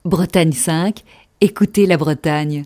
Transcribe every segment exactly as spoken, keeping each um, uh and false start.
Bretagne cinq, écoutez la Bretagne.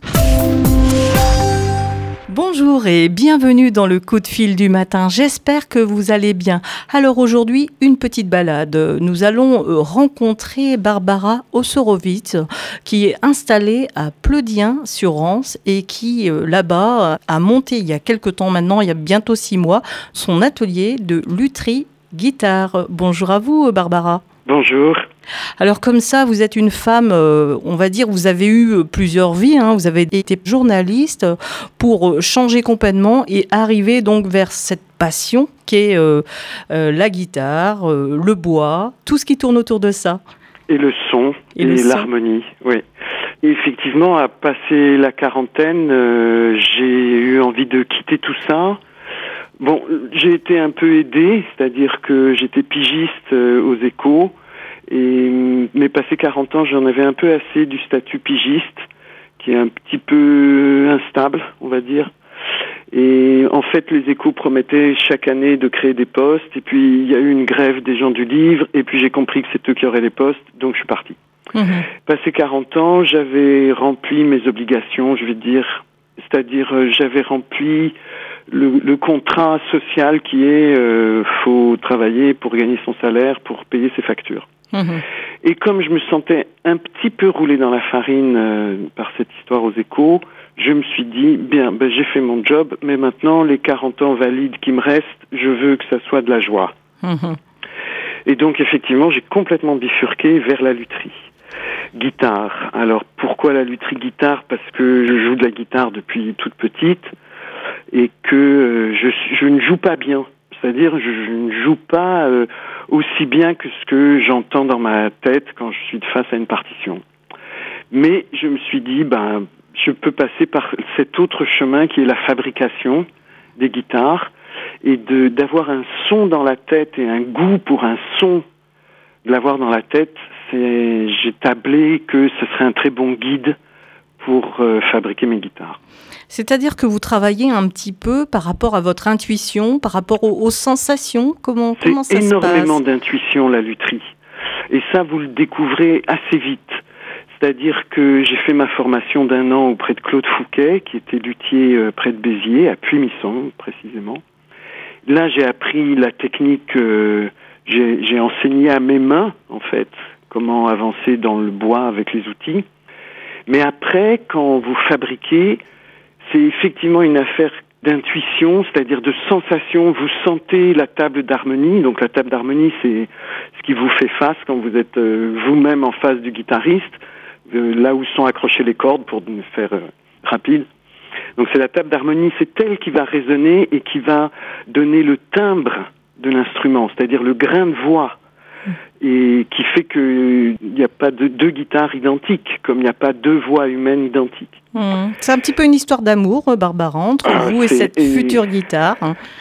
Bonjour et bienvenue dans le coup de fil du matin. J'espère que vous allez bien. Alors aujourd'hui, une petite balade. Nous allons rencontrer Barbara Ossorowitz qui est installée à Pleudien-sur-Rance et qui là-bas a monté il y a quelque temps maintenant, il y a bientôt six mois, son atelier de lutherie guitare. Bonjour à vous Barbara. Bonjour. Alors comme ça, vous êtes une femme, euh, on va dire, vous avez eu plusieurs vies, hein, vous avez été journaliste pour changer complètement et arriver donc vers cette passion qui est euh, euh, la guitare, euh, le bois, tout ce qui tourne autour de ça. Et le son, et, et le l'harmonie, son. Oui. Et effectivement, à passer la quarantaine, euh, j'ai eu envie de quitter tout ça. Bon, j'ai été un peu aidé, c'est-à-dire que j'étais pigiste euh, aux Échos. Et mais passé quarante ans, j'en avais un peu assez du statut pigiste, qui est un petit peu instable, on va dire. Et en fait, les Échos promettaient chaque année de créer des postes. Et puis, il y a eu une grève des gens du livre. Et puis, j'ai compris que c'est eux qui auraient les postes. Donc, je suis parti. Mmh. Passé quarante ans, j'avais rempli mes obligations, je vais dire. C'est-à-dire, euh, j'avais rempli le, le contrat social qui est euh, faut travailler pour gagner son salaire, pour payer ses factures. Mmh. Et comme je me sentais un petit peu roulé dans la farine euh, par cette histoire aux Échos, je me suis dit, bien, ben, j'ai fait mon job, mais maintenant, les quarante ans valides qui me restent, je veux que ça soit de la joie. Mmh. Et donc, effectivement, j'ai complètement bifurqué vers la lutherie. Guitare. Alors, pourquoi la lutherie guitare ? Parce que je joue de la guitare depuis toute petite et que euh, je, je ne joue pas bien. C'est-à-dire, je, je ne joue pas euh, aussi bien que ce que j'entends dans ma tête quand je suis face à une partition. Mais je me suis dit, ben, je peux passer par cet autre chemin qui est la fabrication des guitares et de d'avoir un son dans la tête et un goût pour un son, de l'avoir dans la tête. C'est, j'ai tablé que ce serait un très bon guide pour euh, fabriquer mes guitares. C'est-à-dire que vous travaillez un petit peu par rapport à votre intuition, par rapport aux, aux sensations. Comment, comment ça se passe ? C'est énormément d'intuition, la lutherie. Et ça, vous le découvrez assez vite. C'est-à-dire que j'ai fait ma formation d'un an auprès de Claude Fouquet, qui était luthier euh, près de Béziers, à Puy-Misson, précisément. Là, j'ai appris la technique, euh, j'ai, j'ai enseigné à mes mains, en fait, comment avancer dans le bois avec les outils. Mais après, quand vous fabriquez, c'est effectivement une affaire d'intuition, c'est-à-dire de sensation. Vous sentez la table d'harmonie. Donc la table d'harmonie, c'est ce qui vous fait face quand vous êtes euh, vous-même en face du guitariste, euh, là où sont accrochées les cordes pour faire euh, rapide. Donc c'est la table d'harmonie, c'est elle qui va résonner et qui va donner le timbre de l'instrument, c'est-à-dire le grain de voix. Et qui fait qu'il n'y a pas de deux guitares identiques, comme il n'y a pas deux voix humaines identiques. Mmh. C'est un petit peu une histoire d'amour, Barbara, entre ah, vous et cette et... future guitare.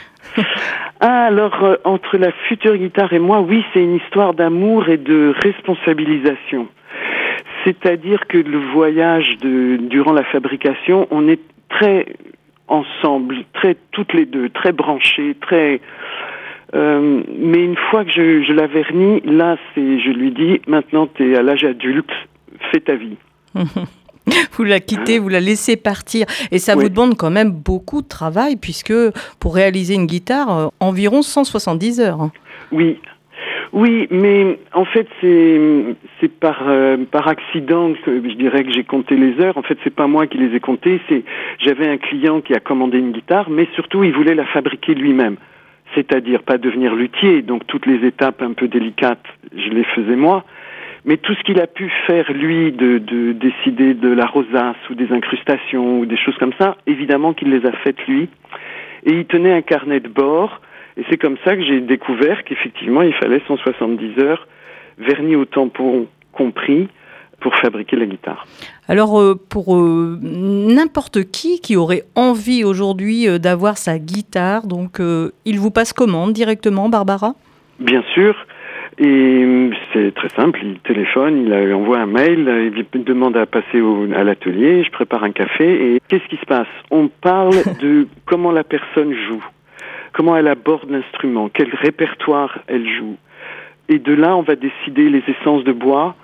Ah, alors, euh, entre la future guitare et moi, oui, c'est une histoire d'amour et de responsabilisation. C'est-à-dire que le voyage, de, durant la fabrication, on est très ensemble, très toutes les deux, très branchés, très... Euh, mais une fois que je, je la vernis, là, c'est, je lui dis, maintenant, tu es à l'âge adulte, fais ta vie. Vous la quittez, vous la laissez partir. Et ça oui. vous demande quand même beaucoup de travail, puisque pour réaliser une guitare, euh, environ cent soixante-dix heures. Oui, oui, mais en fait, c'est, c'est par, euh, par accident que je dirais que j'ai compté les heures. En fait, c'est pas moi qui les ai comptées. C'est, j'avais un client qui a commandé une guitare, mais surtout, il voulait la fabriquer lui-même. C'est-à-dire pas devenir luthier, donc toutes les étapes un peu délicates, je les faisais moi. Mais tout ce qu'il a pu faire, lui, de, de décider de la rosace ou des incrustations ou des choses comme ça, évidemment qu'il les a faites lui. Et il tenait un carnet de bord. Et c'est comme ça que j'ai découvert qu'effectivement, il fallait cent soixante-dix heures, vernis au tampon compris, pour fabriquer la guitare. Alors, euh, pour euh, n'importe qui qui aurait envie aujourd'hui euh, d'avoir sa guitare, donc euh, il vous passe commande directement, Barbara ? Bien sûr. Et c'est très simple, il téléphone, il envoie un mail, il me demande à passer au, à l'atelier, je prépare un café et qu'est-ce qui se passe ? On parle de comment la personne joue, comment elle aborde l'instrument, quel répertoire elle joue. Et de là, on va décider les essences de bois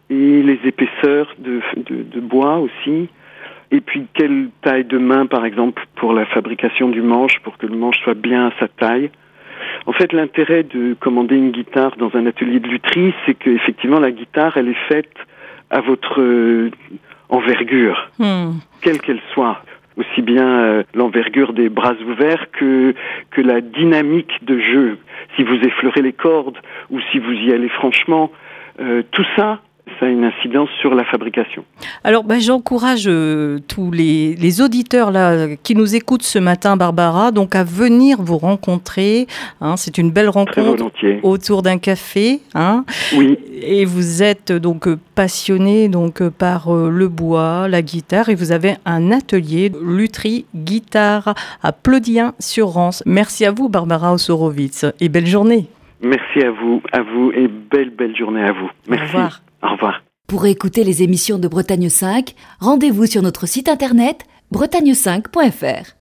et les épaisseurs de, de, de bois aussi. Et puis, quelle taille de main, par exemple, pour la fabrication du manche, pour que le manche soit bien à sa taille. En fait, l'intérêt de commander une guitare dans un atelier de lutherie, c'est qu'effectivement, la guitare, elle est faite à votre euh, envergure, hmm. quelle qu'elle soit. Aussi bien euh, l'envergure des bras ouverts que, que la dynamique de jeu. Si vous effleurez les cordes ou si vous y allez franchement, euh, tout ça, ça a une incidence sur la fabrication. Alors, ben, j'encourage euh, tous les, les auditeurs là qui nous écoutent ce matin, Barbara, donc à venir vous rencontrer. Hein, c'est une belle rencontre autour d'un café. Hein, oui. Et vous êtes donc passionné donc par euh, le bois, la guitare, et vous avez un atelier lutherie guitare à Plodien-sur-Rance. Merci à vous, Barbara Ossorowitz, et belle journée. Merci à vous, à vous, et belle, belle journée à vous. Merci. Au revoir. Au revoir. Pour écouter les émissions de Bretagne cinq, rendez-vous sur notre site internet bretagne cinq point f r.